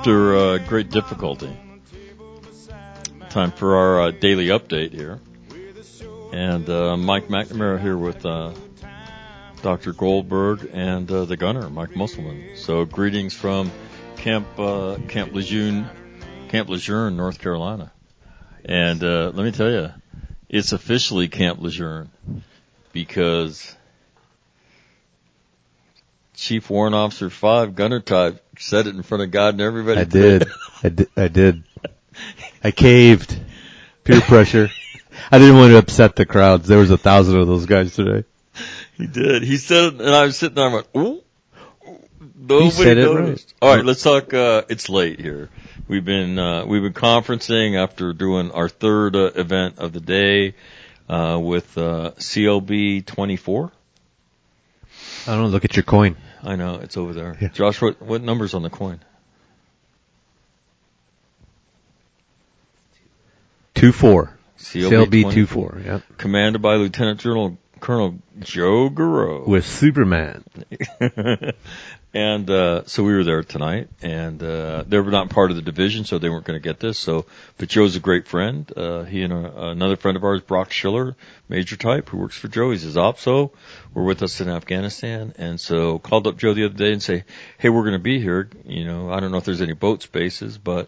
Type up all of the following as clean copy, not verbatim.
after great difficulty. Time for our daily update here. And Mike McNamara here with Dr. Goldberg and the gunner, Mike Musselman. So greetings from Camp Lejeune, North Carolina. And let me tell you, it's officially Camp Lejeune because Chief Warrant Officer 5, Gunner Type, said it in front of God and everybody. I did. I caved. Peer pressure. I didn't want to upset the crowds. There was 1,000 of those guys today. He did. He said it, and I was sitting there, I went, ooh. He said it noticed. right. All right, let's talk, it's late here. We've been conferencing after doing our third event of the day, with, CLB 24. I don't know, look at your coin. I know, it's over there. Yeah. Josh, what number's on the coin? 24. CLB 24, yeah. Commanded by Lieutenant Colonel Joe Garreau. With Superman. And so we were there tonight, and they were not part of the division, so they weren't going to get this. But Joe's a great friend. He and another friend of ours, Brock Schiller, Major Type, who works for Joe. He's his OPSO. Were with us in Afghanistan, and so called up Joe the other day and say, "Hey, we're going to be here. You know, I don't know if there's any boat spaces, but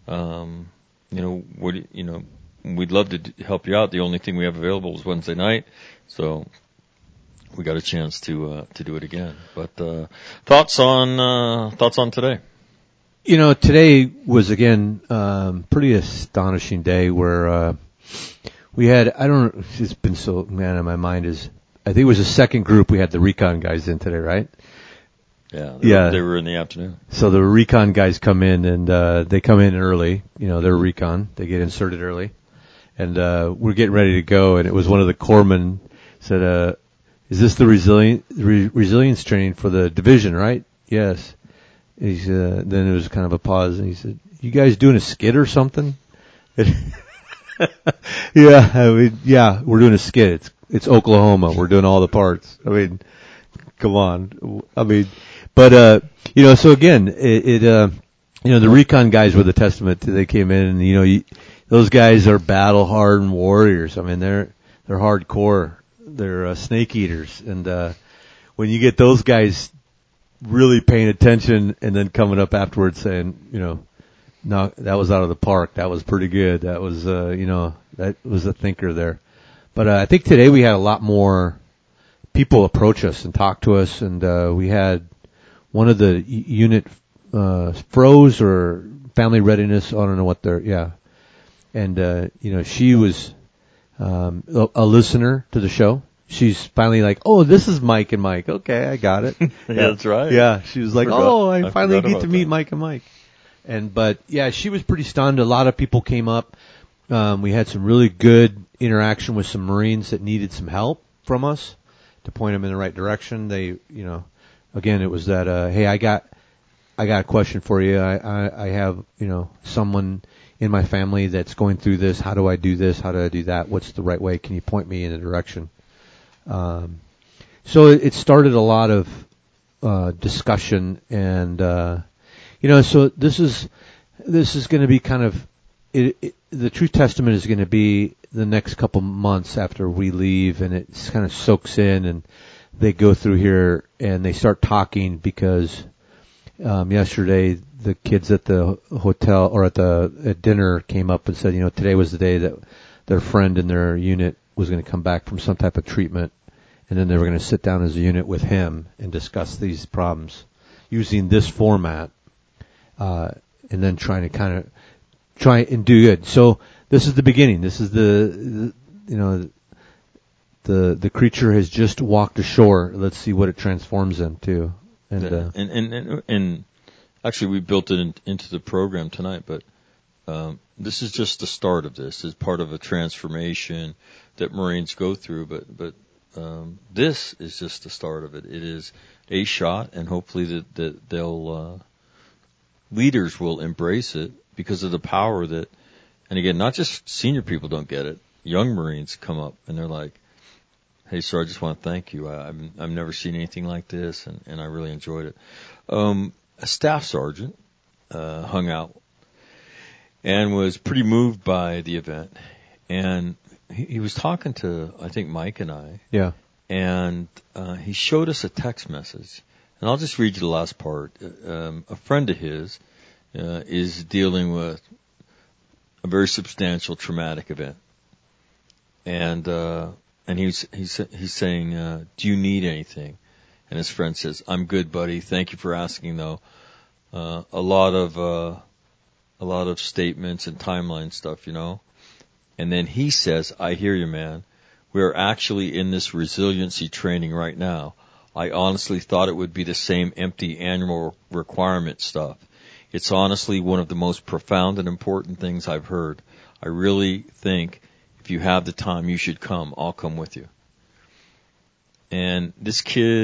we'd love to help you out. The only thing we have available is Wednesday night, so." We got a chance to do it again. But thoughts on today? You know, today was again pretty astonishing day where we had, I don't know, it's been so, man, on my mind is, I think it was the second group we had the recon guys in today, right? Yeah, they were in the afternoon. So the recon guys come in and they come in early, you know, they're recon, they get inserted early. And we're getting ready to go, and it was one of the corpsmen said, is this the resilience training for the division, right? Yes. Then there was kind of a pause, and he said, "You guys doing a skit or something?" Yeah, we're doing a skit. It's Oklahoma. We're doing all the parts. I mean, come on. I mean, but so again, the recon guys were the testament to. They came in, and those guys are battle hardened warriors. I mean, they're hardcore. They're snake eaters, and when you get those guys really paying attention and then coming up afterwards saying, no, that was out of the park. That was pretty good. That was, that was a thinker there. But I think today we had a lot more people approach us and talk to us, and we had one of the unit FROs or family readiness. I don't know what they're, and she was a listener to the show. She's finally like, "Oh, this is Mike and Mike. Okay, I got it." Yeah, that's right. Yeah, she was like, I finally get to meet Mike and Mike. But she was pretty stunned. A lot of people came up. We had some really good interaction with some Marines that needed some help from us to point them in the right direction. They, again, it was that, hey, I got a question for you. I have, someone in my family that's going through this. How do I do this? How do I do that? What's the right way? Can you point me in a direction? So it started a lot of discussion, and so this is going to be kind of the Truth Testament is going to be the next couple months after we leave, and it kind of soaks in, and they go through here and they start talking because yesterday the kids at the hotel or at dinner came up and said, today was the day that their friend in their unit was going to come back from some type of treatment, and then they were going to sit down as a unit with him and discuss these problems using this format, and then try and do good. So this is the beginning. This is the creature has just walked ashore. Let's see what it transforms into. And actually we built it into the program tonight, but this is just the start of this. It's part of a transformation that Marines go through, but this is just the start of it. It is a shot, and hopefully that they'll leaders will embrace it because of the power that. And again, not just senior people don't get it. Young Marines come up and they're like, "Hey, sir, I just want to thank you. I've never seen anything like this, and I really enjoyed it." A staff sergeant hung out and was pretty moved by the event. And he was talking to, I think, Mike and I. Yeah. And he showed us a text message. And I'll just read you the last part. A friend of his is dealing with a very substantial traumatic event. And he's saying, do you need anything? And his friend says, I'm good, buddy. Thank you for asking, though. A lot of statements and timeline stuff, you know. And then he says, I hear you, man. We are actually in this resiliency training right now. I honestly thought it would be the same empty annual requirement stuff. It's honestly one of the most profound and important things I've heard. I really think if you have the time, you should come. I'll come with you. And this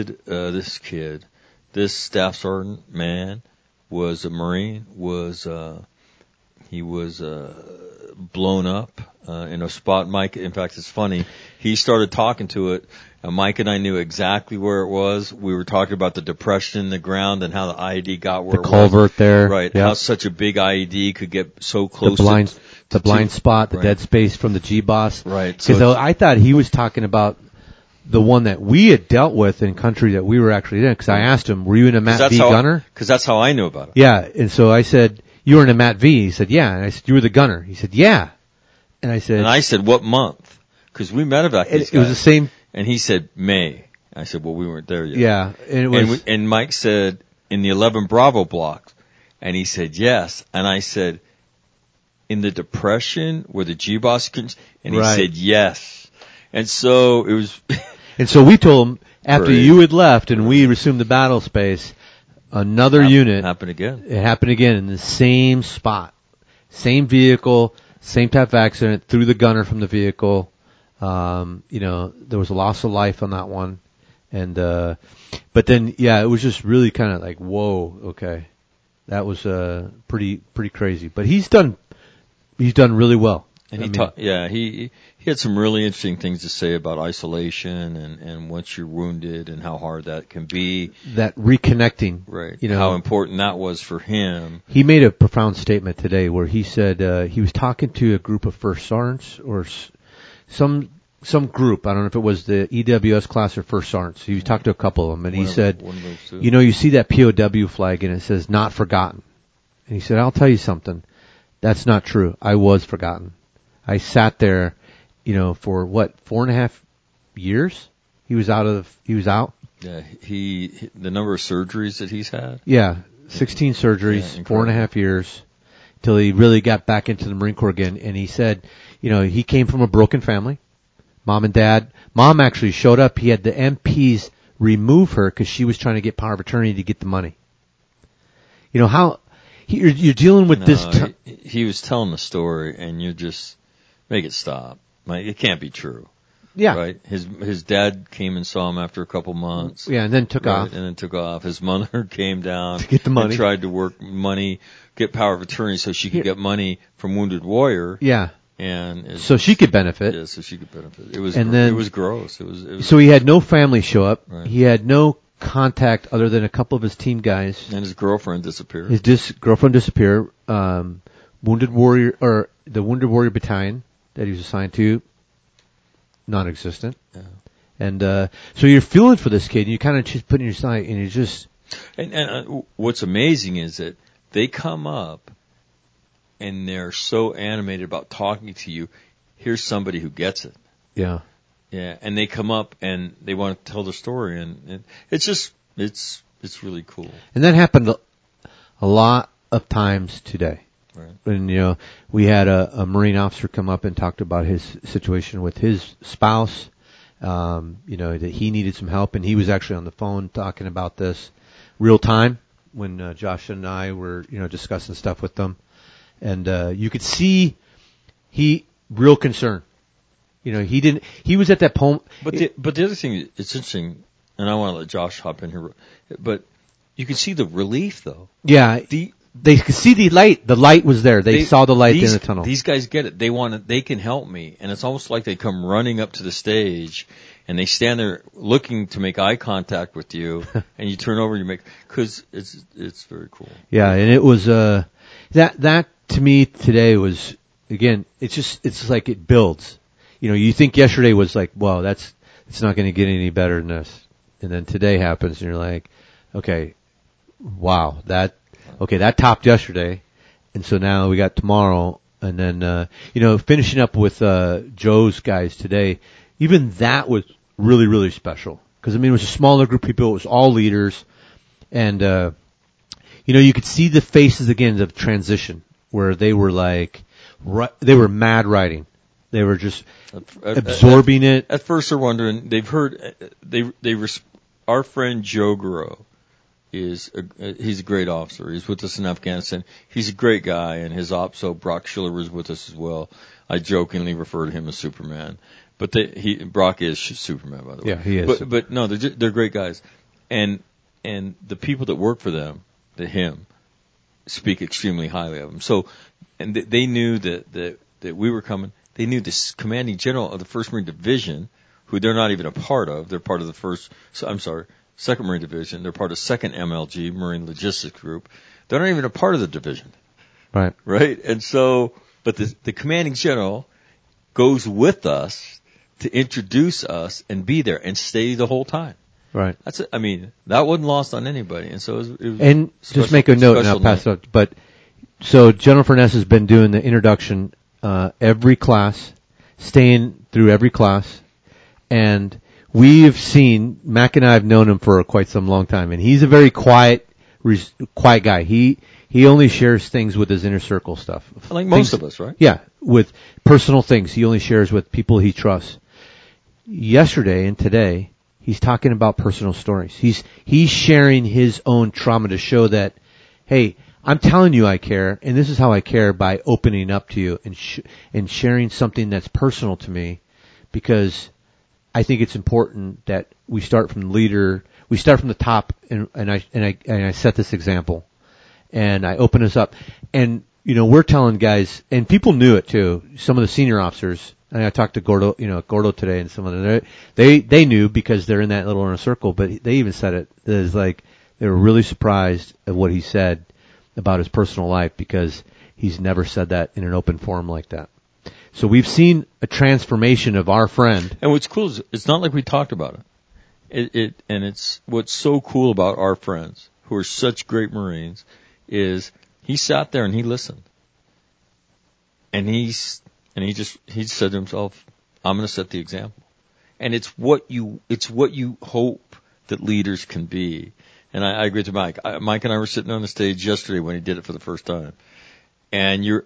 staff sergeant man was a Marine, he was blown up in a spot. Mike, in fact, it's funny. He started talking to it. Mike and I knew exactly where it was. We were talking about the depression in the ground and how the IED got where it was. The culvert there. Right. Yep. How such a big IED could get so close the blind spot, the right. dead space from the G-Boss. Right. Because I thought he was talking about the one that we had dealt with in country that we were actually in. Because I asked him, were you in a Matt V gunner? Because that's how I knew about it. Yeah. And so I said, you were in a Matt V. He said, yeah. And I said, you were the gunner. He said, yeah. And I said, what month? Because we met about these guys. It was the same. And he said, May. I said, well, we weren't there yet. Yeah. And it was. And Mike said, in the 11 Bravo block. And he said, yes. And I said, in the Depression where the G-Boss and he right. said, yes. And so it was. And so we told him, after Great. you had left and we resumed the battle space, another unit. Happened again. It happened again in the same spot. Same vehicle, same type of accident, threw the gunner from the vehicle. There was a loss of life on that one. And, but then, yeah, it was just really kind of like, whoa, okay. That was, pretty crazy. But he's done really well. And he had some really interesting things to say about isolation and once you're wounded and how hard that can be. That reconnecting. Right. How important that was for him. He made a profound statement today where he said, he was talking to a group of first sergeants or some group. I don't know if it was the EWS class or first sergeants. He was talking to a couple of them and he said, you see that POW flag and it says not forgotten. And he said, I'll tell you something. That's not true. I was forgotten. I sat there, for 4.5 years? He was out. Yeah, the number of surgeries that he's had. Yeah, 16 surgeries, 4.5 years, till he really got back into the Marine Corps again. And he said, he came from a broken family. Mom and dad. Mom actually showed up. He had the MPs remove her because she was trying to get power of attorney to get the money. How you're dealing with this. He was telling the story, and you just make it stop. Like, it can't be true. Yeah. Right. His dad came and saw him after a couple months. Yeah, and then took off. And then took off. His mother came down to get the money. And tried to work money, get power of attorney so she could get money from Wounded Warrior. Yeah. And so she could benefit. Yeah, so she could benefit. It was gross. It was so he had no family show up. Right. He had no contact other than a couple of his team guys. And his girlfriend disappeared. His girlfriend disappeared. Wounded Warrior, or the Wounded Warrior Battalion that he was assigned to, non-existent. Yeah. And, so you're feeling for this kid, and you kind of just put in your side, and you just. And what's amazing is that they come up, and they're so animated about talking to you. Here's somebody who gets it. Yeah. Yeah, and they come up and they want to tell their story, and it's really cool. And that happened a lot of times today. Right. And, we had a Marine officer come up and talked about his situation with his spouse, that he needed some help, and he was actually on the phone talking about this real time when Josh and I were, discussing stuff with them. And you could see real concern. He was at that point. But the other thing, it's interesting, and I want to let Josh hop in here, but you can see the relief though. Yeah. they could see the light. The light was there. They saw the light in the tunnel. These guys get it. They can help me. And it's almost like they come running up to the stage and they stand there looking to make eye contact with you and you turn over and cause it's very cool. Yeah. And it was, that to me today was, again, it's like it builds. You know, you think yesterday was like, well, it's not going to get any better than this. And then today happens and you're like, okay, wow, that topped yesterday. And so now we got tomorrow. And then, finishing up with, Joe's guys today, even that was really, really special. Cause it was a smaller group of people. It was all leaders. And, you could see the faces again of transition where they were like, they were mad writing. They were just absorbing it. At first they're wondering, they've heard, our friend Joe Garo he's a great officer. He's with us in Afghanistan. He's a great guy, and his opso, Brock Schiller, was with us as well. I jokingly refer to him as Superman. But Brock is Superman, by the way. Yeah, he is. But no, they're great guys. And the people that work for them, him, speak extremely highly of him. So, and they knew that we were coming. They knew this commanding general of the 1st Marine Division, who they're not even a part of. They're part of the 2nd Marine Division. They're part of 2nd MLG, Marine Logistics Group. They're not even a part of the division. Right. Right? And so, but the commanding general goes with us to introduce us and be there and stay the whole time. Right. That's it. That wasn't lost on anybody. And so it was and special, just make a note and I'll pass it up. But so General Furness has been doing the introduction, every class, staying through every class. And we've seen, Mac and I have known him for quite some long time, and he's a very quiet guy. He only shares things with his inner circle stuff. Like most of us, right? Yeah, with personal things. He only shares with people he trusts. Yesterday and today, he's talking about personal stories. He's sharing his own trauma to show that, hey, I'm telling you I care, and this is how I care by opening up to you and sharing something that's personal to me, because I think it's important that we start from the leader. We start from the top, and I set this example, and I open us up, and we're telling guys, and people knew it too. Some of the senior officers, and I talked to Gordo today, and some of them, they knew because they're in that little inner circle. But they even said it. It was like they were really surprised at what he said about his personal life, because he's never said that in an open forum like that. So we've seen a transformation of our friend. And what's cool is it's not like we talked about it. And it's what's so cool about our friends who are such great Marines is he sat there and he listened. And he said to himself, I'm going to set the example. And it's what you hope that leaders can be. And I agree with Mike. Mike and I were sitting on the stage yesterday when he did it for the first time. And you're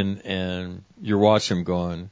watching him going,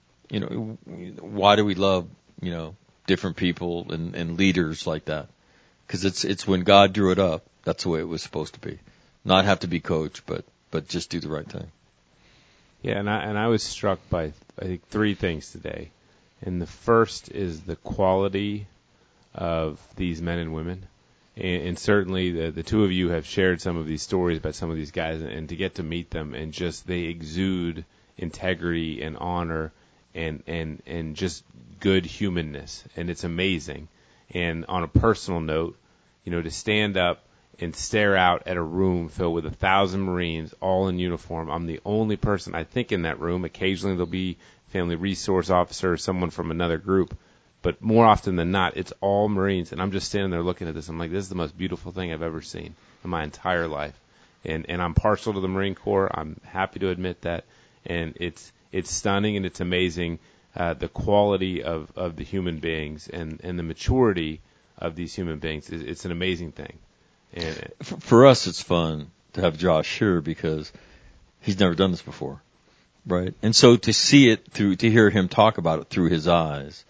why do we love, different people and leaders like that? Cause it's when God drew it up, that's the way it was supposed to be. Not have to be coached, but just do the right thing. Yeah. And I was struck by, I think, 3 things today. And the first is the quality of these men and women. And certainly the 2 of you have shared some of these stories about some of these guys, and to get to meet them, and just they exude integrity and honor and just good humanness, and it's amazing. And on a personal note, to stand up and stare out at a room filled with 1,000 Marines, all in uniform. I'm the only person, I think, in that room. Occasionally there'll be family resource officer or someone from another group. But more often than not, it's all Marines, and I'm just standing there looking at this. I'm like, this is the most beautiful thing I've ever seen in my entire life. And I'm partial to the Marine Corps. I'm happy to admit that. And it's stunning and it's amazing, the quality of the human beings and the maturity of these human beings. It's an amazing thing. And for us, it's fun to have Josh here because he's never done this before, right? And so to see it to hear him talk about it through his eyes.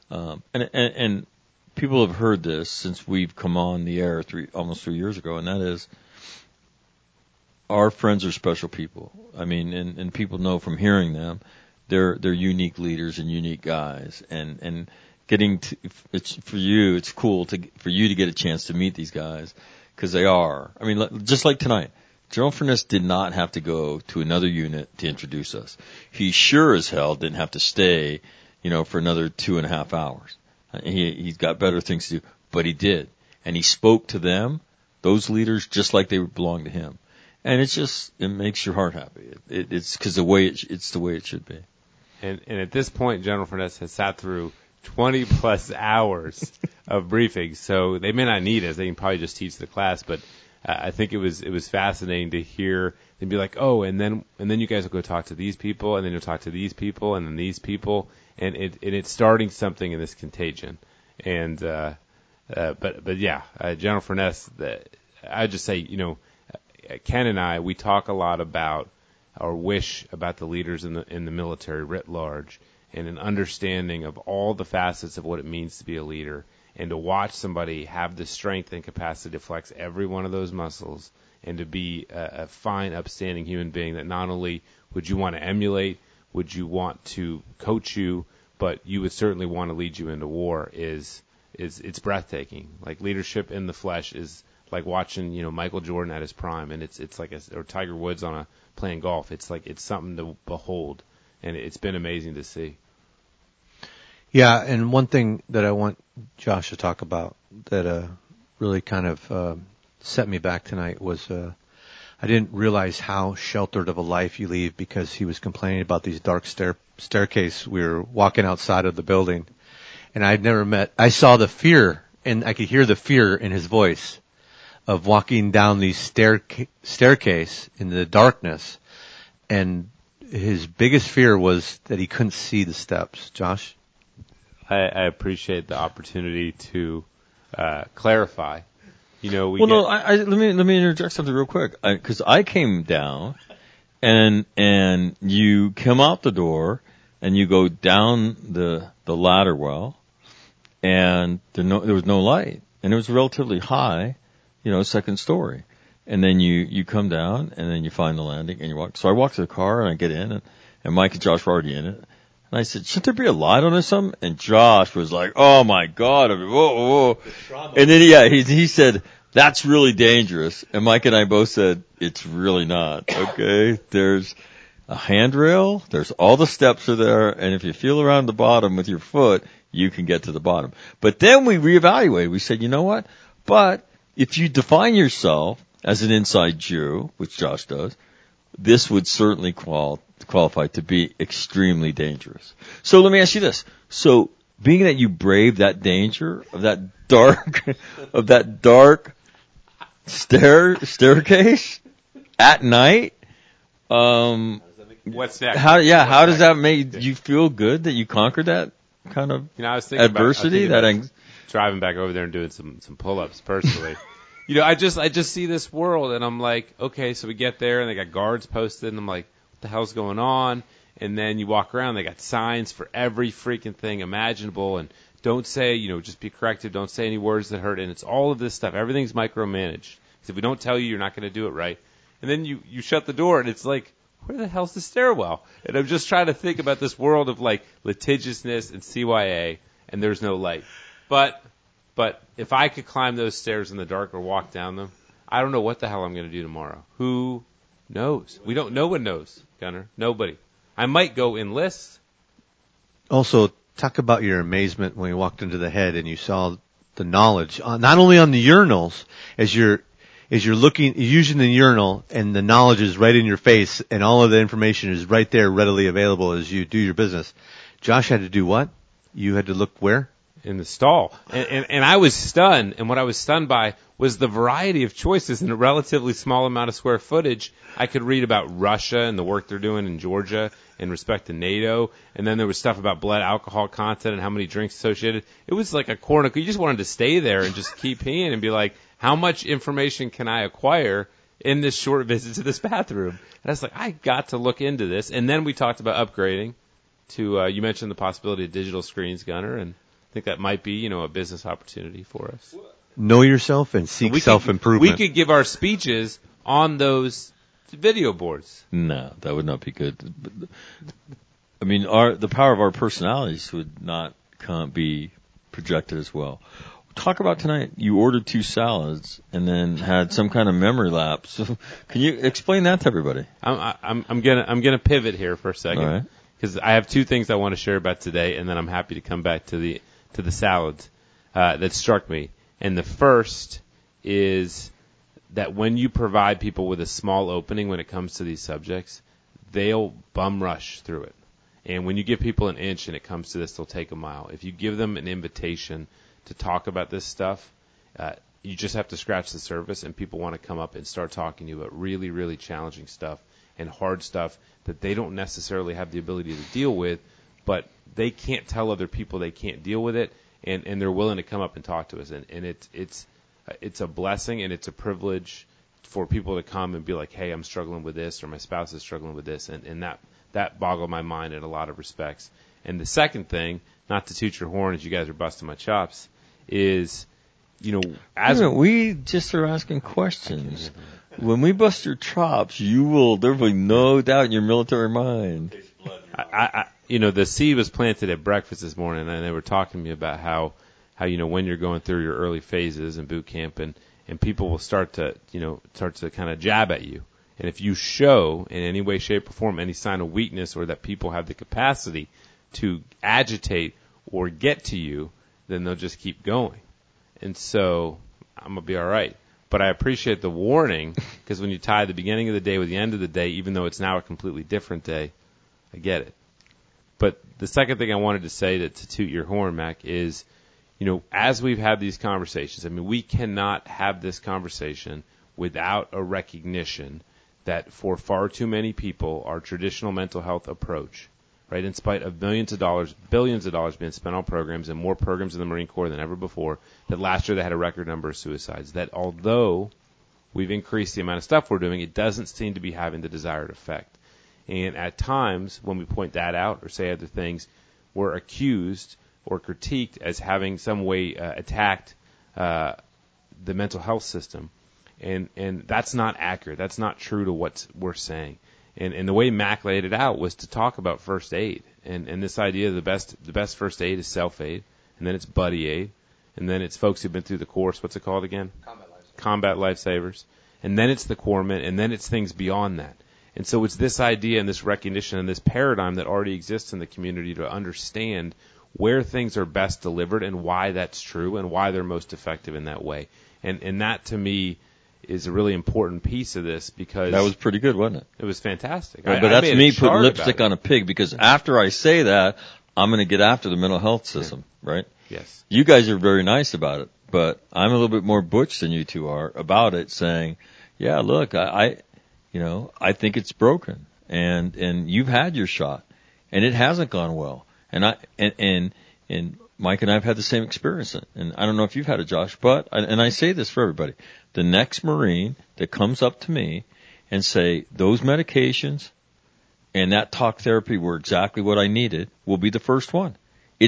And people have heard this since we've come on the air almost 3 years ago, and that is our friends are special people. And people know from hearing them, they're unique leaders and unique guys, and it's for you, it's cool for you to get a chance to meet these guys because they are. Just like tonight. General Furness did not have to go to another unit to introduce us. He sure as hell didn't have to stay, for another 2.5 hours. He's got better things to do, but he did. And he spoke to them, those leaders, just like they belonged to him. And it makes your heart happy. It's because it's the way it should be. And at this point, General Furness has sat through 20 plus hours of briefings, so they may not need us. They can probably just teach the class, but I think it was fascinating to hear them be like, oh, and then you guys will go talk to these people, and then you'll talk to these people, and then these people, and it's starting something in this contagion. And but yeah, General Furness, I just say, Ken and I, we talk a lot about our wish about the leaders in the military writ large, and an understanding of all the facets of what it means to be a leader, and to watch somebody have the strength and capacity to flex every one of those muscles, and to be a fine, upstanding human being that not only would you want to emulate, would you want to coach you, but you would certainly want to lead you into war it's breathtaking. Like, leadership in the flesh is like watching, Michael Jordan at his prime, and it's like or Tiger Woods playing golf. It's like, it's something to behold, and it's been amazing to see. Yeah, and one thing that I want Josh to talk about that really kind of set me back tonight was I didn't realize how sheltered of a life you lead, because he was complaining about these dark staircase. We were walking outside of the building, and I saw the fear, and I could hear the fear in his voice of walking down these staircase in the darkness, and his biggest fear was that he couldn't see the steps. Josh? I appreciate the opportunity to clarify. Let me interject something real quick, because I came down, and you come out the door, and you go down the ladder well, and there was no light, and it was relatively high, second story, and then you come down, and then you find the landing, and you walk. So I walk to the car, and I get in, and Mike and Josh were already in it. And I said, shouldn't there be a light on or something? And Josh was like, oh my God. Whoa. And then, he said, that's really dangerous. And Mike and I both said, it's really not. Okay. There's a handrail. There's all the steps are there. And if you feel around the bottom with your foot, you can get to the bottom. But then we reevaluated. We said, you know what? But if you define yourself as an inside Jew, which Josh does, this would certainly qualify to be extremely dangerous. So let me ask you this. So being that you braved that danger of that dark staircase at night, what's next? How does that make you feel good that you conquered that kind of I was thinking adversity? Driving back over there and doing some pull-ups personally. I just see this world, and I'm like, okay, so we get there, and they got guards posted, and I'm like, what the hell's going on? And then you walk around, they got signs for every freaking thing imaginable, and don't say, just be corrective, don't say any words that hurt, and it's all of this stuff. Everything's micromanaged. Because if we don't tell you, you're not going to do it right. And then you shut the door, and it's like, where the hell's the stairwell? And I'm just trying to think about this world of, like, litigiousness and CYA, and there's no light. But if I could climb those stairs in the dark or walk down them, I don't know what the hell I'm going to do tomorrow. Who knows? No one knows, Gunner. Nobody. I might go enlist. Also, talk about your amazement when you walked into the head and you saw the knowledge, not only on the urinals, as you're looking, using the urinal, and the knowledge is right in your face, and all of the information is right there, readily available as you do your business. Josh had to do what? You had to look where? In the stall. And I was stunned, and what I was stunned by was the variety of choices in a relatively small amount of square footage. I could read about Russia and the work they're doing in Georgia in respect to NATO, and then there was stuff about blood alcohol content and how many drinks associated. It was like a cornucopia. You just wanted to stay there and just keep peeing and be like, how much information can I acquire in this short visit to this bathroom? And I was like, I got to look into this. And then we talked about upgrading to, you mentioned the possibility of digital screens, Gunner, and I think that might be, a business opportunity for us. Know yourself and seek self-improvement. We could give our speeches on those video boards. No, that would not be good. I mean, the power of our personalities would not be projected as well. talk about tonight. You ordered 2 salads and then had some kind of memory lapse. So can you explain that to everybody? I'm gonna pivot here for a second. All right. Because I have 2 things I want to share about today, and then I'm happy to come back to the salads that struck me. And the first is that when you provide people with a small opening when it comes to these subjects, they'll bum rush through it. And when you give people an inch and it comes to this, they'll take a mile. If you give them an invitation to talk about this stuff, you just have to scratch the surface, and people want to come up and start talking to you about really, really challenging stuff and hard stuff that they don't necessarily have the ability to deal with, but they can't tell other people they can't deal with it, and they're willing to come up and talk to us. And it's a blessing and it's a privilege for people to come and be like, hey, I'm struggling with this, or my spouse is struggling with this, and that boggled my mind in a lot of respects. And the second thing, not to toot your horn as you guys are busting my chops, is, we just are asking questions. When we bust your chops, there will be no doubt in your military mind. The seed was planted at breakfast this morning, and they were talking to me about how when you're going through your early phases in boot camp, and people will start to kind of jab at you. And if you show in any way, shape, or form any sign of weakness, or that people have the capacity to agitate or get to you, then they'll just keep going. And so I'm going to be all right. But I appreciate the warning, because when you tie the beginning of the day with the end of the day, even though it's now a completely different day, I get it. But the second thing I wanted to say to toot your horn, Mac, is, as we've had these conversations, we cannot have this conversation without a recognition that for far too many people, our traditional mental health approach, right, in spite of billions of dollars being spent on programs, and more programs in the Marine Corps than ever before, that last year they had a record number of suicides, that although we've increased the amount of stuff we're doing, it doesn't seem to be having the desired effect. And at times, when we point that out or say other things, we're accused or critiqued as having some way attacked the mental health system. And that's not accurate. That's not true to what we're saying. And the way Mac laid it out was to talk about first aid. And this idea of the best first aid is self-aid, and then it's buddy aid, and then it's folks who've been through the course. What's it called again? Combat Lifesavers. And then it's the corpsmen, and then it's things beyond that. And so it's this idea and this recognition and this paradigm that already exists in the community to understand where things are best delivered and why that's true and why they're most effective in that way. And that, to me, is a really important piece of this, because that was pretty good, wasn't it? It was fantastic. Right, but that's me putting lipstick on a pig, because after I say that, I'm going to get after the mental health system, right? Yes. You guys are very nice about it, but I'm a little bit more butch than you two are about it, saying, yeah, look, I think it's broken, and you've had your shot, and it hasn't gone well, and Mike and I have had the same experience, and I don't know if you've had it, Josh, but, and I say this for everybody, the next Marine that comes up to me and say, those medications and that talk therapy were exactly what I needed, will be the first one.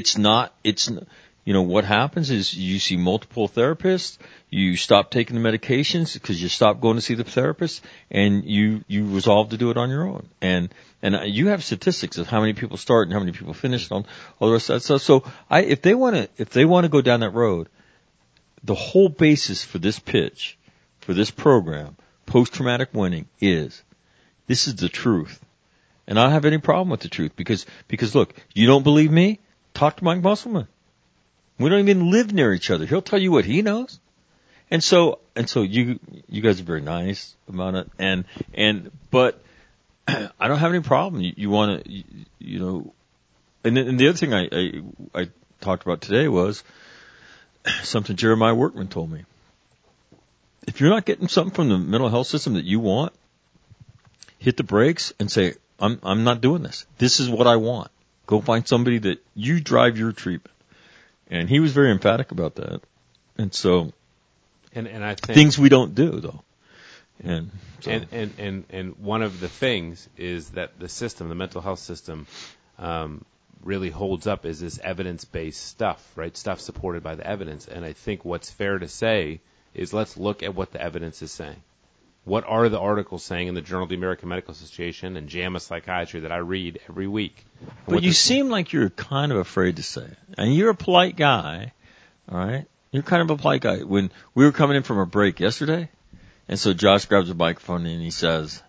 What happens is you see multiple therapists, you stop taking the medications because you stop going to see the therapist, and you resolve to do it on your own. And you have statistics of how many people start and how many people finish and all the rest of that stuff. So if they want to go down that road, the whole basis for this pitch, for this program, post-traumatic winning, is this is the truth. And I don't have any problem with the truth, because look, you don't believe me? Talk to Mike Musselman. We don't even live near each other. He'll tell you what he knows. And so you guys are very nice about it. But I don't have any problem. You want to, and the other thing I talked about today was something Jeremiah Workman told me. If you're not getting something from the mental health system that you want, hit the brakes and say, I'm not doing this. This is what I want. Go find somebody that you drive your treatment. And he was very emphatic about that. And so, and I think things we don't do, though. And one of the things is that the system, the mental health system, really holds up is this evidence-based stuff, right? Stuff supported by the evidence. And I think what's fair to say is, let's look at what the evidence is saying. What are the articles saying in the Journal of the American Medical Association and JAMA Psychiatry that I read every week? But you seem like you're kind of afraid to say it. And you're a polite guy, all right? You're kind of a polite guy. When we were coming in from a break yesterday, and so Josh grabs a microphone and he says,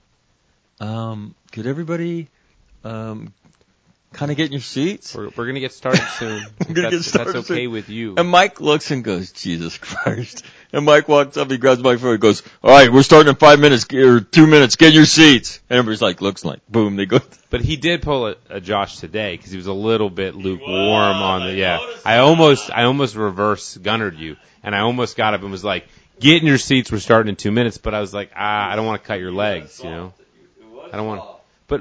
could everybody kind of get in your seats? We're going to get started soon. If that's okay with you. And Mike looks and goes, Jesus Christ. And Mike walks up, he grabs my phone and goes, all right, we're starting in 5 minutes or 2 minutes. Get in your seats. And everybody's like, looks like, boom, they go. But he did pull a Josh today because he was a little bit lukewarm on the, yeah. I almost reverse gunnered you. And I almost got up and was like, get in your seats. We're starting in 2 minutes. But I was like, I don't want to cut your legs, you know. I don't want, but,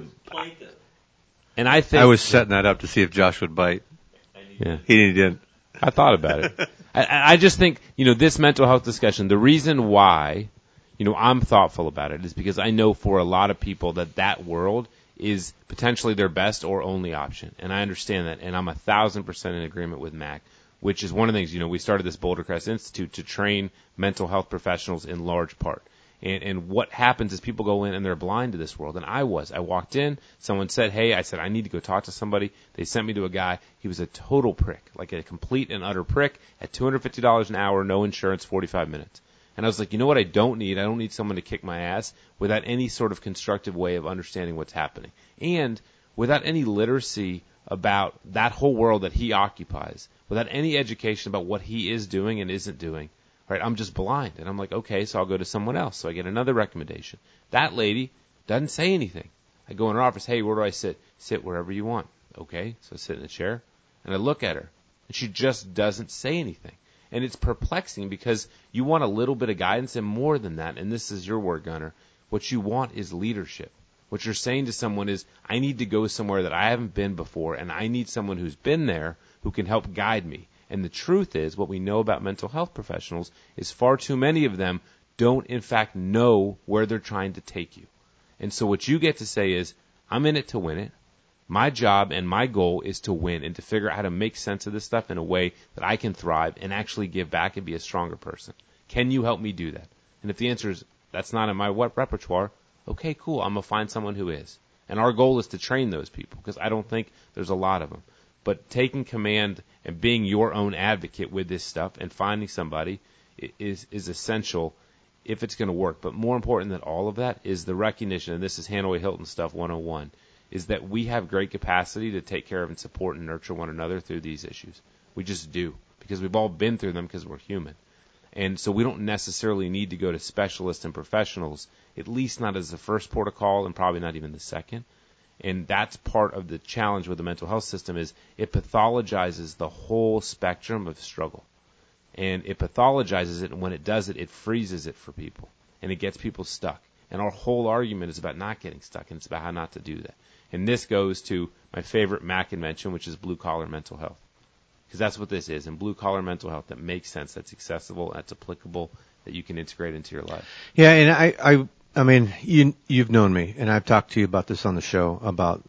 and I think I was setting that up to see if Josh would bite. Yeah. He didn't. I thought about it. I just think, this mental health discussion, the reason why, I'm thoughtful about it is because I know for a lot of people that world is potentially their best or only option. And I understand that. And I'm 1,000% in agreement with Mac, which is one of the things, we started this Boulder Crest Institute to train mental health professionals in large part. And what happens is people go in and they're blind to this world. And I walked in, someone said, hey, I said, I need to go talk to somebody. They sent me to a guy. He was a total prick, like a complete and utter prick at $250 an hour, no insurance, 45 minutes. And I was like, you know what I don't need? I don't need someone to kick my ass without any sort of constructive way of understanding what's happening. And without any literacy about that whole world that he occupies, without any education about what he is doing and isn't doing. Right, I'm just blind. And I'm like, okay, so I'll go to someone else. So I get another recommendation. That lady doesn't say anything. I go in her office, hey, where do I sit? Sit wherever you want. Okay, so I sit in a chair, and I look at her, and she just doesn't say anything. And it's perplexing because you want a little bit of guidance and more than that, and this is your word, Gunner. What you want is leadership. What you're saying to someone is, I need to go somewhere that I haven't been before, and I need someone who's been there who can help guide me. And the truth is, what we know about mental health professionals is far too many of them don't, in fact, know where they're trying to take you. And so what you get to say is, I'm in it to win it. My job and my goal is to win and to figure out how to make sense of this stuff in a way that I can thrive and actually give back and be a stronger person. Can you help me do that? And if the answer is, that's not in my repertoire, okay, cool, I'm going to find someone who is. And our goal is to train those people because I don't think there's a lot of them. But taking command and being your own advocate with this stuff and finding somebody is essential if it's going to work. But more important than all of that is the recognition, and this is Hanoi Hilton stuff 101, is that we have great capacity to take care of and support and nurture one another through these issues. We just do, because we've all been through them because we're human. And so we don't necessarily need to go to specialists and professionals, at least not as the first port of call and probably not even the second. And that's part of the challenge with the mental health system is it pathologizes the whole spectrum of struggle. And it pathologizes it, and when it does it, it freezes it for people. And it gets people stuck. And our whole argument is about not getting stuck, and it's about how not to do that. And this goes to my favorite Mac invention, which is blue-collar mental health. Because that's what this is, and blue-collar mental health that makes sense, that's accessible, that's applicable, that you can integrate into your life. Yeah, and I mean, you've known me, and I've talked to you about this on the show about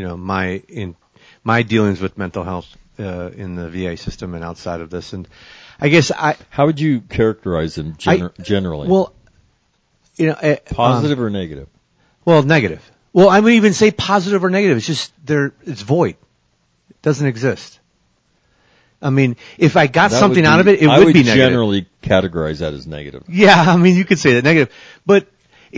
my dealings with mental health in the VA system and outside of this. And I guess how would you characterize them generally? Well, positive or negative? Well, negative. Well, I wouldn't even say positive or negative. It's just it's void. It doesn't exist. I mean, if I got something out of it, it would be negative. I would generally categorize that as negative. Yeah, I mean, you could say that negative, but.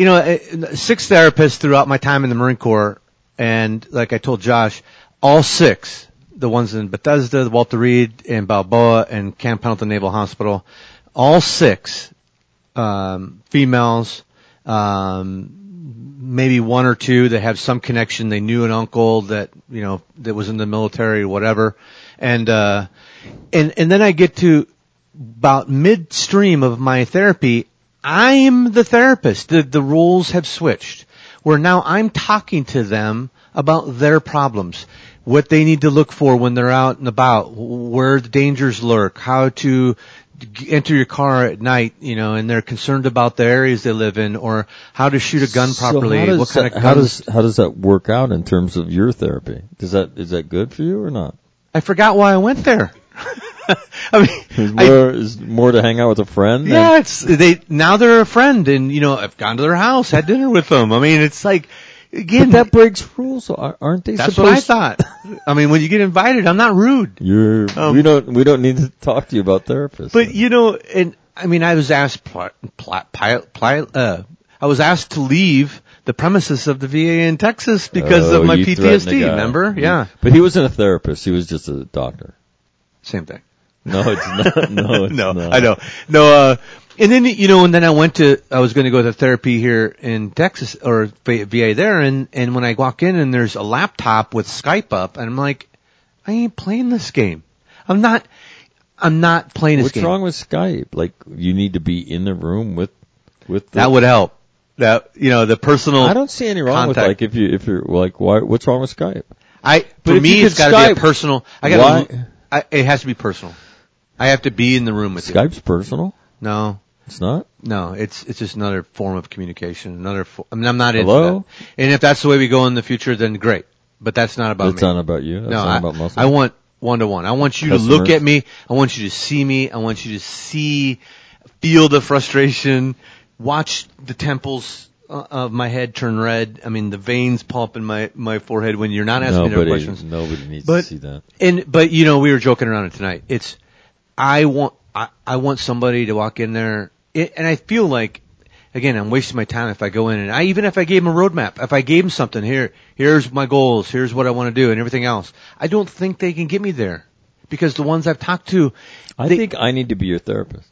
6 therapists throughout my time in the Marine Corps, and like I told Josh, all 6, the ones in Bethesda, the Walter Reed, and Balboa, and Camp Pendleton Naval Hospital, all 6 females, maybe 1 or 2 that have some connection. They knew an uncle that that was in the military or whatever, and then I get to about midstream of my therapy. I'm the therapist. The roles have switched, where now I'm talking to them about their problems, what they need to look for when they're out and about, where the dangers lurk, how to enter your car at night, and they're concerned about the areas they live in, or how to shoot a gun properly. How does that work out in terms of your therapy? Is that good for you or not? I forgot why I went there. I mean, it's more to hang out with a friend. Yeah, now they're a friend, and I've gone to their house, had dinner with them. I mean, it's like, again, But that breaks rules, aren't they? that's what I thought. I mean, when you get invited, I'm not rude. We don't need to talk to you about therapists. But and I mean, I was asked I was asked to leave the premises of the VA in Texas because of my you threatened the PTSD. guy. Remember? Yeah. But he wasn't a therapist. He was just a doctor. Same thing. No, it's not. No, it's No, not. I know. No, and then, and then I was going to go to therapy here in Texas or VA there. And when I walk in and there's a laptop with Skype up and I'm like, I ain't playing this game. I'm not playing this game. What's wrong with Skype? Like, you need to be in the room with that would help. That, the personal. I don't see any wrong contact. with, like, if you're like, what's wrong with Skype? For if me, you it's could got to be a Skype- personal. It has to be personal. I have to be in the room with you. Skype's personal? No, It's not? no, it's just another form of communication. I'm not into Hello? that. And if that's the way we go in the future, then great. But that's not about It's me. not about you. That's No, not about muscle. I want one-to-one. I want you to Customers. look at me. I want you to see me. I want you to feel the frustration, watch the temples of my head turn red. I mean, the veins pump in my forehead when you're not asking me no questions. Nobody needs But- to see that. But we were joking around it tonight. I want somebody to walk in there, and I feel like, again, I'm wasting my time if I go in and even if I gave them a roadmap, if I gave them something, here's my goals, here's what I want to do and everything else, I don't think they can get me there because the ones I've talked to, I think I need to be your therapist.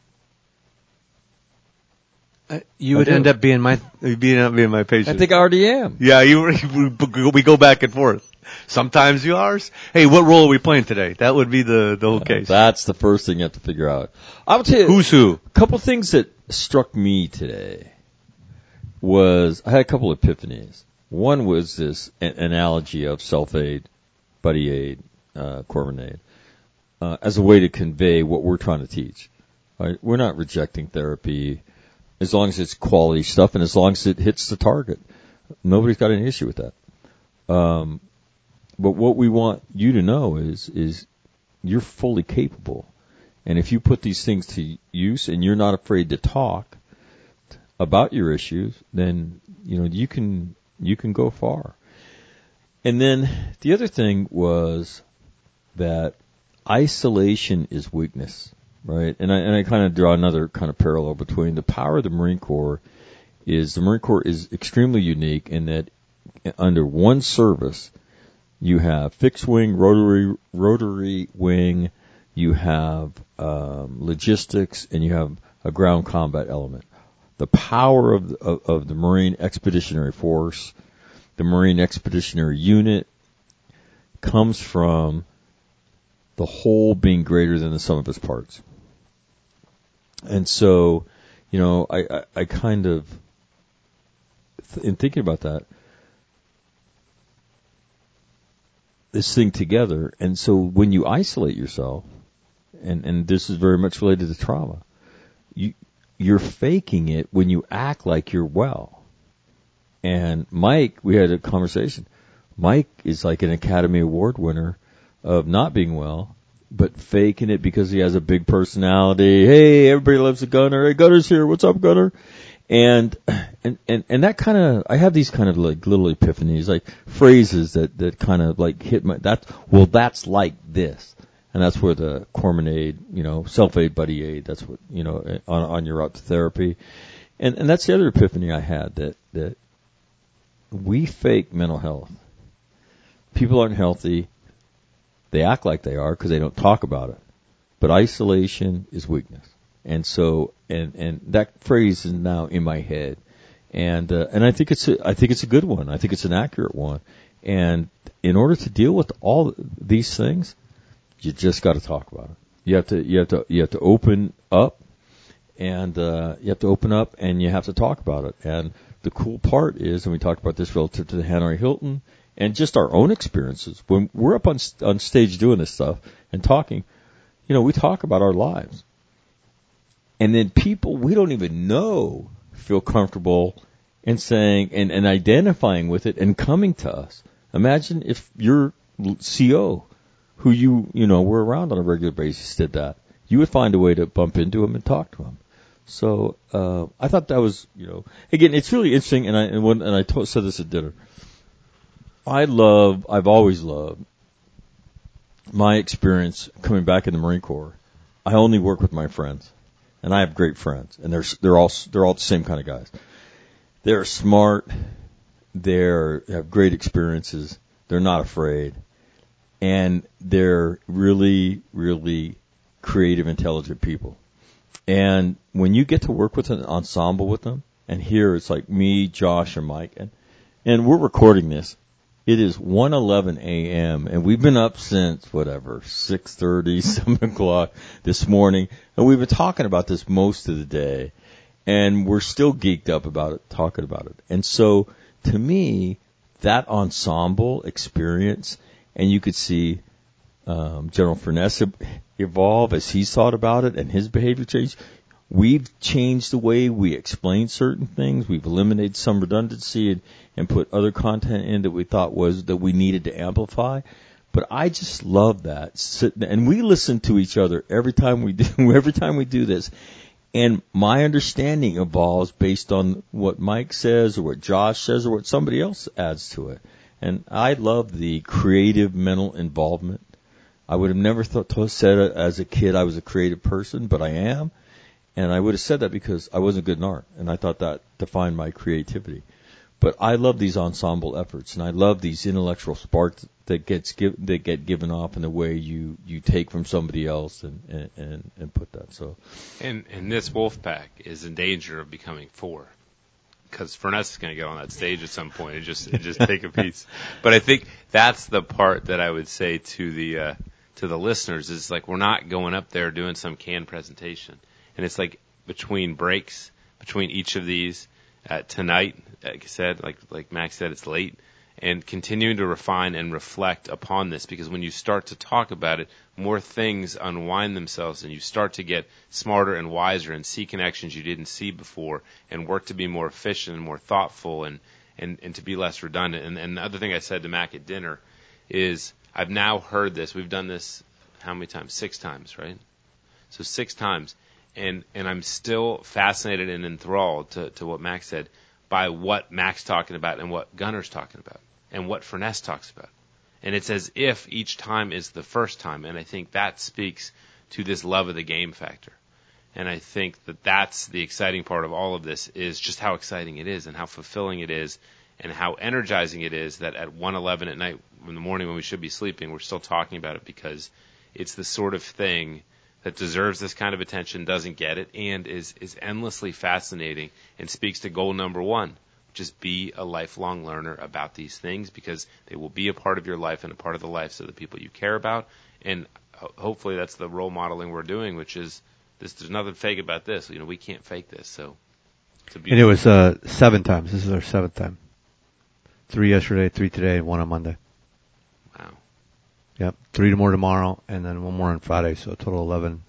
you would I do. end up being my patient. I think I already am. Yeah, we go back and forth. Sometimes you are. Hey, what role are we playing today? That would be the whole case. That's the first thing you have to figure out. I'll tell you. Who's who? A couple things that struck me today was I had a couple epiphanies. One was this analogy of self-aid, buddy aid, Corbin aid, as a way to convey what we're trying to teach. Right? We're not rejecting therapy as long as it's quality stuff and as long as it hits the target. Nobody's got any issue with that. But what we want you to know is you're fully capable. And if you put these things to use and you're not afraid to talk about your issues, then, you can go far. And then the other thing was that isolation is weakness, right? And I kind of draw another kind of parallel between the power of the Marine Corps is extremely unique in that under one service, you have fixed wing, rotary wing, you have logistics, and you have a ground combat element. The power of the Marine Expeditionary Force, the Marine Expeditionary Unit, comes from the whole being greater than the sum of its parts. And so, I kind of, in thinking about that, this thing together, and so when you isolate yourself, and this is very much related to trauma, you're faking it when you act like you're well. And Mike, we had a conversation. Mike is like an Academy Award winner of not being well, but faking it because he has a big personality. Hey, everybody loves a Gunner. Hey, Gunner's here. What's up, Gunner? And that kind of, I have these kind of like little epiphanies, like phrases that kind of like hit that's like this. And that's where the Corpsman aid, self-aid, buddy aid, that's what, on your route to therapy. And that's the other epiphany I had, that we fake mental health. People aren't healthy. They act like they are because they don't talk about it. But isolation is weakness. And so, and that phrase is now in my head. And I think it's a good one. I think it's an accurate one. And in order to deal with all these things, you just got to talk about it. You have to open up, and you have to talk about it. And the cool part is, and we talked about this relative to the Hanoi Hilton, and just our own experiences. When we're up on stage doing this stuff and talking, we talk about our lives. And then people we don't even know feel comfortable in saying and identifying with it and coming to us. Imagine if your CO, who you were around on a regular basis, did that. You would find a way to bump into him and talk to him. So I thought that was, again, it's really interesting. And I said this at dinner. I've always loved my experience coming back in the Marine Corps. I only work with my friends, and I have great friends, and they're all the same kind of guys. They're smart. They have great experiences. They're not afraid, and they're really, really creative, intelligent people. And when you get to work with an ensemble with them, and here it's like me, Josh, and Mike, and we're recording this. It is 1:11 a.m. and we've been up since 6:30, 7 o'clock this morning, and we've been talking about this most of the day, and we're still geeked up about it, talking about it. And so, to me, that ensemble experience, and you could see General Furness evolve as he's thought about it and his behavior change. We've changed the way we explain certain things. We've eliminated some redundancy and put other content in that we thought that we needed to amplify. But I just love that. And we listen to each other every time we do this. And my understanding evolves based on what Mike says or what Josh says or what somebody else adds to it. And I love the creative mental involvement. I would have never said it as a kid I was a creative person, but I am. And I would have said that because I wasn't good in art, and I thought that defined my creativity. But I love these ensemble efforts, and I love these intellectual sparks that get given off in the way you take from somebody else and put that. So, and this wolf pack is in danger of becoming 4, because Furness is going to get on that stage at some point and just take a piece. But I think that's the part that I would say to the listeners is like, we're not going up there doing some canned presentation. And it's like between breaks, between each of these, tonight, like I said, like Max said, it's late, and continuing to refine and reflect upon this, because when you start to talk about it, more things unwind themselves, and you start to get smarter and wiser and see connections you didn't see before, and work to be more efficient and more thoughtful and to be less redundant. And the other thing I said to Mac at dinner is, I've now heard this. We've done this how many times? 6 times, right? So 6 times. And I'm still fascinated and enthralled to what Max said by what Mac's talking about and what Gunner's talking about and what Furness talks about. And it's as if each time is the first time. And I think that speaks to this love of the game factor. And I think that that's the exciting part of all of this, is just how exciting it is and how fulfilling it is and how energizing it is that at 1:11 at night in the morning when we should be sleeping, we're still talking about it, because it's the sort of thing that deserves this kind of attention, doesn't get it, and is endlessly fascinating and speaks to goal number 1, which is be a lifelong learner about these things, because they will be a part of your life and a part of the lives of the people you care about. And hopefully that's the role modeling we're doing, which is there's nothing fake about this. We can't fake this. So it's a beautiful. And it was 7 times. This is our 7th time. 3 yesterday, 3 today, 1 on Monday. Wow. Yep, 3 more tomorrow, and then 1 more on Friday, so a total 11.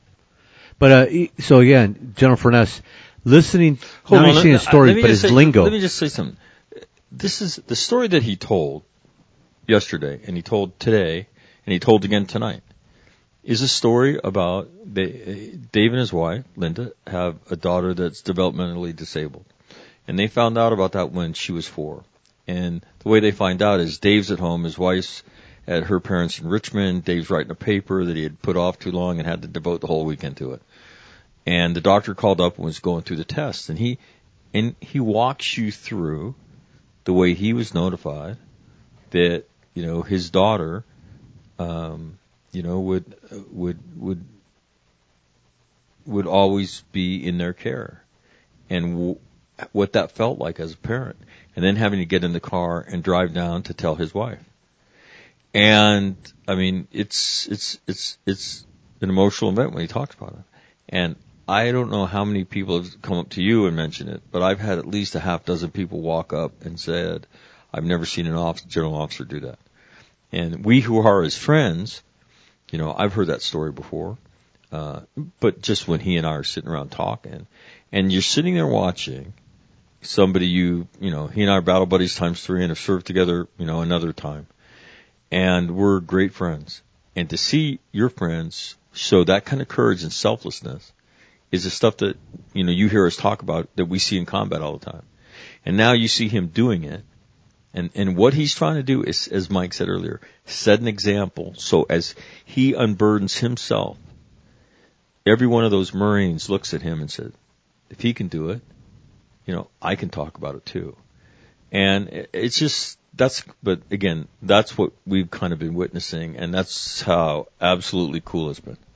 But so again, General Furness, listening, not only seeing his stories, but his lingo. Let me just say something. This is the story that he told yesterday, and he told today, and he told again tonight, is a story about Dave and his wife, Linda, have a daughter that's developmentally disabled. And they found out about that when she was 4. And the way they find out is Dave's at home, his wife's at her parents in Richmond. Dave's writing a paper that he had put off too long and had to devote the whole weekend to it. And the doctor called up and was going through the test. And he walks you through the way he was notified that, his daughter, would always be in their care, and what that felt like as a parent, and then having to get in the car and drive down to tell his wife. And I mean, it's an emotional event when he talks about it. And I don't know how many people have come up to you and mentioned it, but I've had at least a half dozen people walk up and said, I've never seen an general officer do that. And we who are his friends, I've heard that story before, but just when he and I are sitting around talking, and you're sitting there watching somebody he and I are battle buddies times 3 and have served together, another time. And we're great friends. And to see your friends show that kind of courage and selflessness is the stuff that, you hear us talk about that we see in combat all the time. And now you see him doing it. And what he's trying to do is, as Mike said earlier, set an example. So as he unburdens himself, every one of those Marines looks at him and said, if he can do it, I can talk about it too. And it's just, but again, that's what we've kind of been witnessing, and that's how absolutely cool it's been.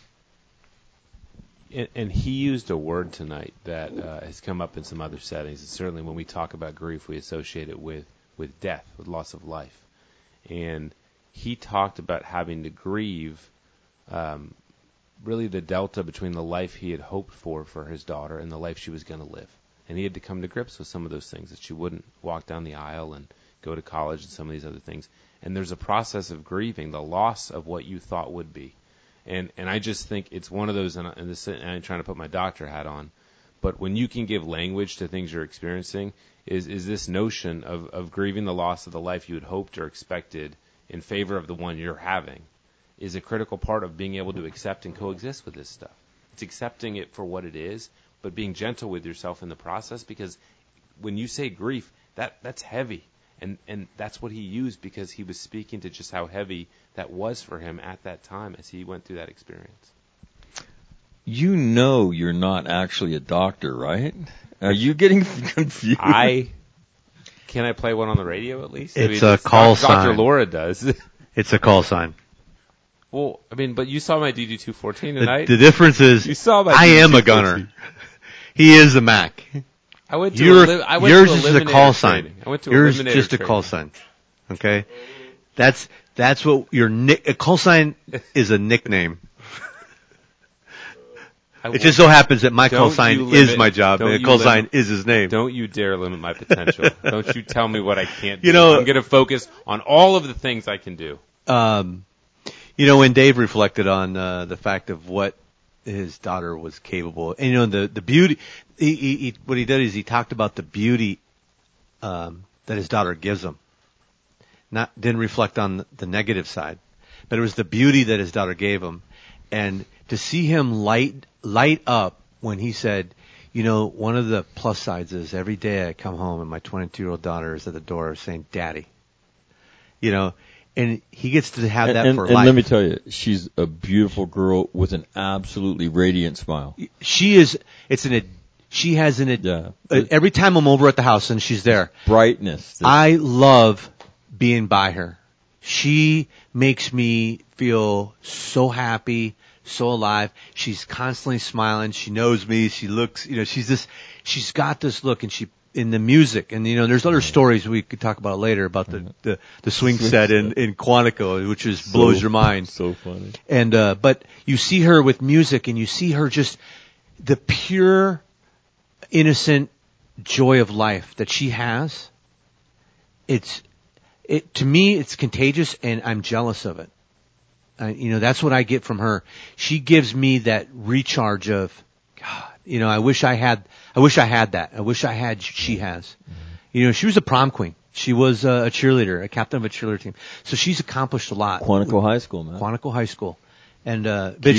And he used a word tonight that has come up in some other settings. And certainly when we talk about grief, we associate it with death, with loss of life. And he talked about having to grieve really the delta between the life he had hoped for his daughter and the life she was going to live. And he had to come to grips with some of those things, that she wouldn't walk down the aisle and go to college and some of these other things. And there's a process of grieving, the loss of what you thought would be. And I just think it's one of those, and I'm trying to put my doctor hat on, but when you can give language to things you're experiencing, is this notion of grieving the loss of the life you had hoped or expected in favor of the one you're having is a critical part of being able to accept and coexist with this stuff. It's accepting it for what it is, but being gentle with yourself in the process, because when you say grief, that's heavy. And that's what he used, because he was speaking to just how heavy that was for him at that time as he went through that experience. You're not actually a doctor, right? Are you getting confused? Can I play one on the radio at least? It's a call sign. Dr. Laura does. It's a call sign. Well, but you saw my DD-214 tonight. The difference is, you saw my I am a gunner. He is a Mac. I went to yours is a call sign. I went to yours Eliminator just a training. call sign. Okay, that's what a call sign is, a nickname. It just so happens that my call sign is my job, and a call sign is his name. Don't you dare limit my potential. Don't you tell me what I can't do. I'm going to focus on all of the things I can do. When Dave reflected on the fact of what his daughter was capable, and the beauty, what he did is he talked about the beauty that his daughter gives him. Didn't reflect on the negative side, but it was the beauty that his daughter gave him, and to see him light up when he said, one of the plus sides is every day I come home and my 22-year-old daughter is at the door saying, "Daddy," and he gets to have that for life. And let me tell you, she's a beautiful girl with an absolutely radiant smile. She is. She has every time I'm over at the house and she's there. Brightness. I love being by her. She makes me feel so happy, so alive. She's constantly smiling. She knows me. She looks, she's got this look, and in the music, and there's other stories we could talk about later about the swing set in Quantico, which blows your mind. So funny. And but you see her with music, and you see her just the pure, innocent joy of life that she has. To me, it's contagious, and I'm jealous of it. That's what I get from her. She gives me that recharge of, God, I wish I had that. I wish she has. She was a prom queen. She was a cheerleader, a captain of a cheerleader team. So she's accomplished a lot. Quantico High School, man. Quantico High School. And, but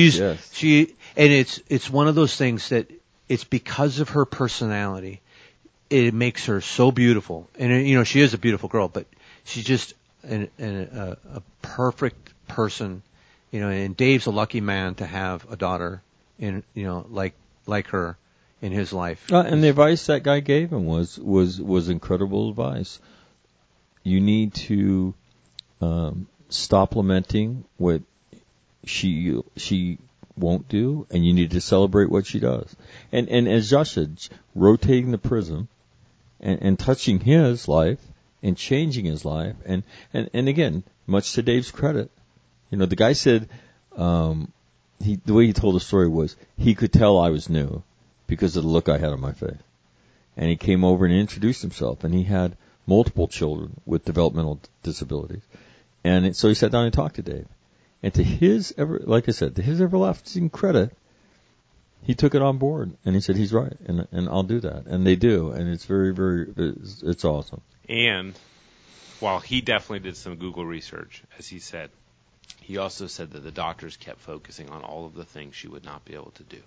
it's one of those things that it's because of her personality. It makes her so beautiful. And, she is a beautiful girl, but she's just a perfect person, and Dave's a lucky man to have a daughter like her in his life. And the advice that guy gave him was incredible advice. You need to stop lamenting what she won't do, and you need to celebrate what she does. And as Josh said, rotating the prism and touching his life and changing his life, and again, much to Dave's credit, the guy said, the way he told the story was he could tell I was new because of the look I had on my face. And he came over and introduced himself, and he had multiple children with developmental disabilities. And so he sat down and talked to Dave. And to his everlasting credit, he took it on board, and he said he's right, and I'll do that. And they do, and it's very, very, it's awesome. And while he definitely did some Google research, as he said, he also said that the doctors kept focusing on all of the things she would not be able to do.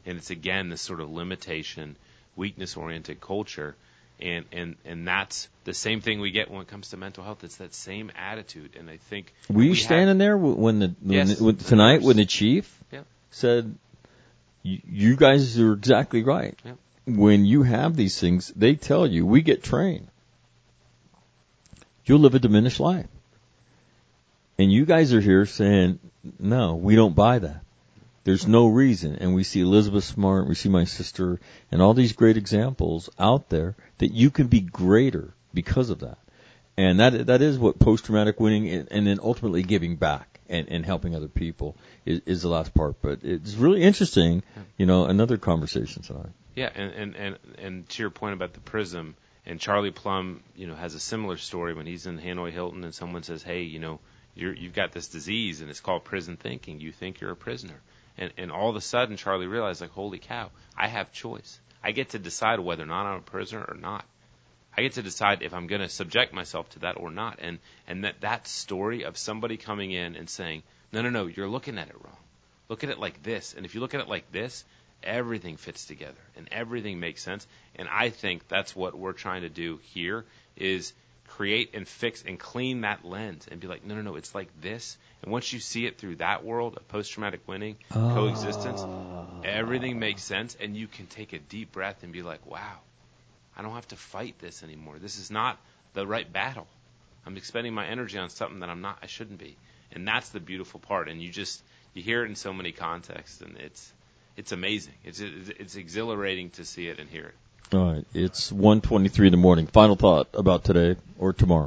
And it's, again, this sort of limitation, weakness-oriented culture. And that's the same thing we get when it comes to mental health. It's that same attitude. And I think were you standing there tonight when the chief said, you guys are exactly right. Yep. When you have these things, they tell you, we get trained. You'll live a diminished life. And you guys are here saying, no, we don't buy that. There's no reason. And we see Elizabeth Smart, we see my sister, and all these great examples out there that you can be greater because of that. And that is what post-traumatic winning and then ultimately giving back and helping other people is the last part. But it's really interesting, another conversation tonight. Yeah, and to your point about the PRISM, and Charlie Plum, has a similar story when he's in Hanoi Hilton and someone says, hey, you've got this disease and it's called prison thinking. You think you're a prisoner. And all of a sudden Charlie realized, like, holy cow, I have choice. I get to decide whether or not I'm a prisoner or not. I get to decide if I'm going to subject myself to that or not. And that story of somebody coming in and saying, no, you're looking at it wrong. Look at it like this. And if you look at it like this, everything fits together and everything makes sense. And I think that's what we're trying to do here is create and fix and clean that lens and be like, no, it's like this. And once you see it through that world of post-traumatic winning, coexistence, everything makes sense. And you can take a deep breath and be like, wow, I don't have to fight this anymore. This is not the right battle. I'm expending my energy on something that I shouldn't be. And that's the beautiful part. And you hear it in so many contexts, and it's amazing. It's exhilarating to see it and hear it. All right. It's 1:23 in the morning. Final thought about today or tomorrow?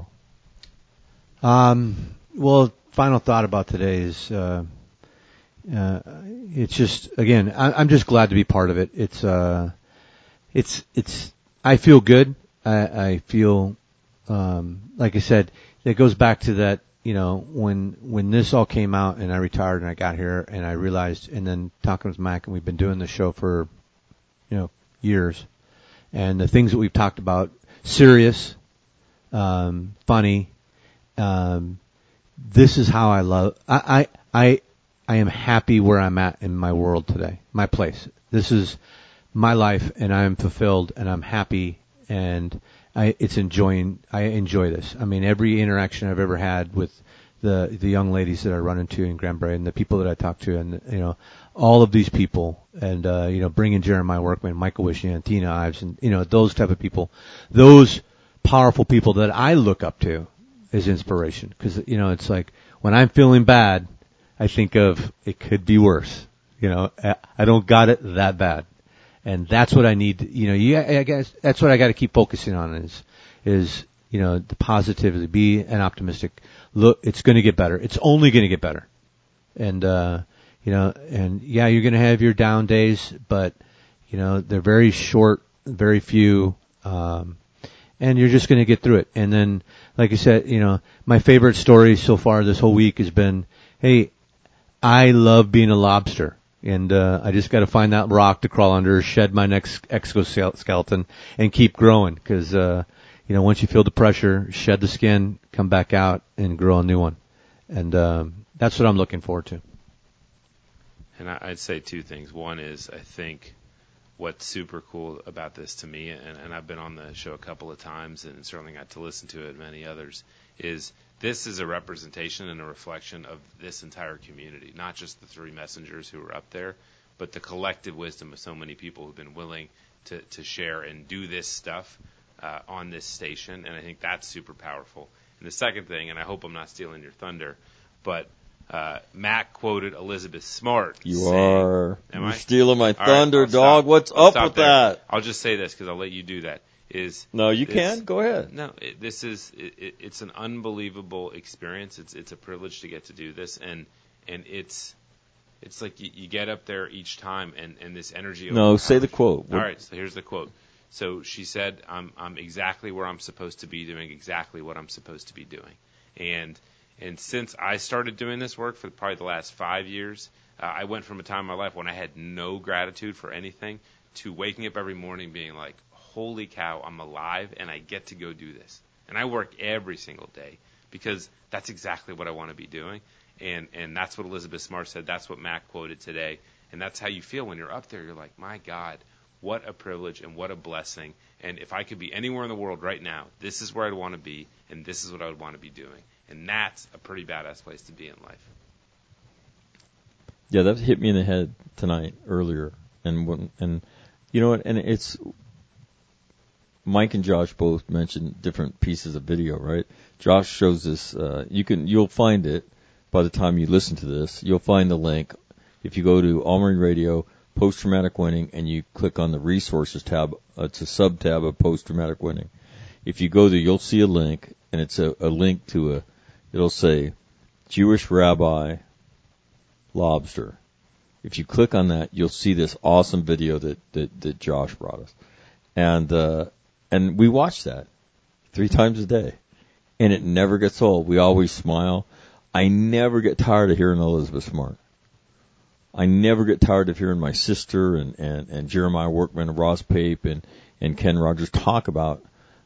Well, final thought about today is, it's just, again, I'm just glad to be part of it. I feel good. I feel, like I said, it goes back to that, when this all came out and I retired and I got here and I realized, and then talking with Mac, and we've been doing this show for, years, and the things that we've talked about, serious, funny, this is how I love, I am happy where I'm at in my world today, my place. This is my life, and I am fulfilled, and I'm happy, and I enjoy this. I mean, every interaction I've ever had with the young ladies that I run into in Grand Prairie and the people that I talk to, and all of these people, and bringing Jeremiah Workman, Michael Wishnia, and Tina Ives, and those type of people, those powerful people that I look up to as inspiration. Because it's like when I'm feeling bad, I think of it could be worse. I don't got it that bad. And that's what I need. I guess that's what I got to keep focusing on is the positivity. Be an optimistic. Look, it's going to get better. It's only going to get better. And and yeah, you're going to have your down days, but they're very short, very few, and you're just going to get through it. And then, like I said, my favorite story so far this whole week has been, hey, I love being a lobster. And I just got to find that rock to crawl under, shed my next exoskeleton, and keep growing. Because once you feel the pressure, shed the skin, come back out, and grow a new one. And that's what I'm looking forward to. And I'd say two things. One is, I think what's super cool about this to me, and I've been on the show a couple of times and certainly got to listen to it, many others, is this is a representation and a reflection of this entire community, not just the three messengers who are up there, but the collective wisdom of so many people who've been willing to share and do this stuff on this station, and I think that's super powerful. And the second thing, and I hope I'm not stealing your thunder, but Mac quoted Elizabeth Smart. You're stealing my All thunder, right, dog. What's up with there. that? I'll just say this because I'll let you do that. No, you can. Go ahead. No, it's an unbelievable experience. It's a privilege to get to do this, and it's like you get up there each time, and this energy. No, say the quote. All right, so here's the quote. So she said, "I'm exactly where I'm supposed to be, doing exactly what I'm supposed to be doing," and since I started doing this work for probably the last 5 years, I went from a time in my life when I had no gratitude for anything to waking up every morning being like, holy cow, I'm alive and I get to go do this. And I work every single day because that's exactly what I want to be doing. And that's what Elizabeth Smart said. That's what Mac quoted today. And that's how you feel when you're up there. You're like, my God, what a privilege and what a blessing. And if I could be anywhere in the world right now, this is where I'd want to be, and this is what I would want to be doing. And that's a pretty badass place to be in life. Yeah, that hit me in the head tonight earlier, and you know what? And it's Mike and Josh both mentioned different pieces of video, right? Josh shows this. You'll find it by the time you listen to this. You'll find the link if you go to All Marine Radio Post Traumatic Winning and you click on the Resources tab. It's a sub tab of Post Traumatic Winning. If you go there, you'll see a link, and it's a link to it'll say Jewish Rabbi Lobster. If you click on that, you'll see this awesome video that Josh brought us. And we watch that 3 times a day. And it never gets old. We always smile. I never get tired of hearing Elizabeth Smart. I never get tired of hearing my sister and Jeremiah Workman and Ross Pape and Ken Rogers talk about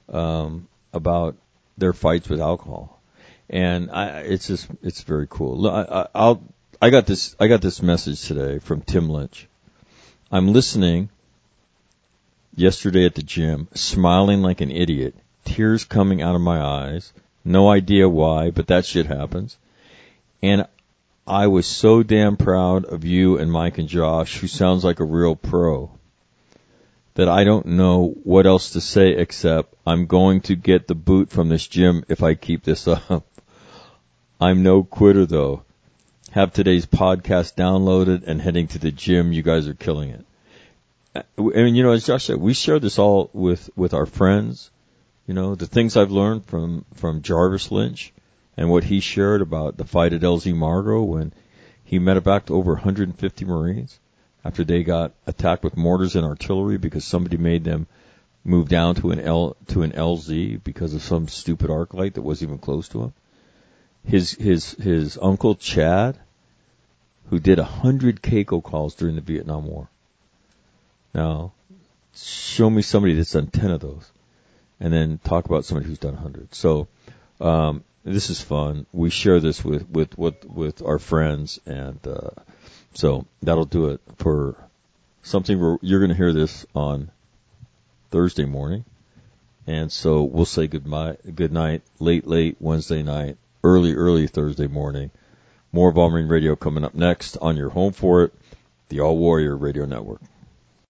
their fights with alcohol. And it's very cool. I got this message today from Tim Lynch. I'm listening yesterday at the gym, smiling like an idiot, tears coming out of my eyes, no idea why, but that shit happens. And I was so damn proud of you and Mike and Josh, who sounds like a real pro, that I don't know what else to say except I'm going to get the boot from this gym if I keep this up. I'm no quitter though. Have today's podcast downloaded and heading to the gym. You guys are killing it. And, you know, as Josh said, we share this all with our friends. You know, the things I've learned from Jarvis Lynch and what he shared about the fight at LZ Margot when he medevaced over 150 Marines after they got attacked with mortars and artillery because somebody made them move down to an LZ because of some stupid arc light that wasn't even close to him. His uncle Chad, who did 100 Keiko calls during the Vietnam War. Now, show me somebody that's done 10 of those, and then talk about somebody who's done 100. So, this is fun. We share this with our friends, and so that'll do it for something. You're going to hear this on Thursday morning, and so we'll say good night, late Wednesday night. Early Thursday morning. More of All Marine Radio coming up next on your home for it, the All Warrior Radio Network.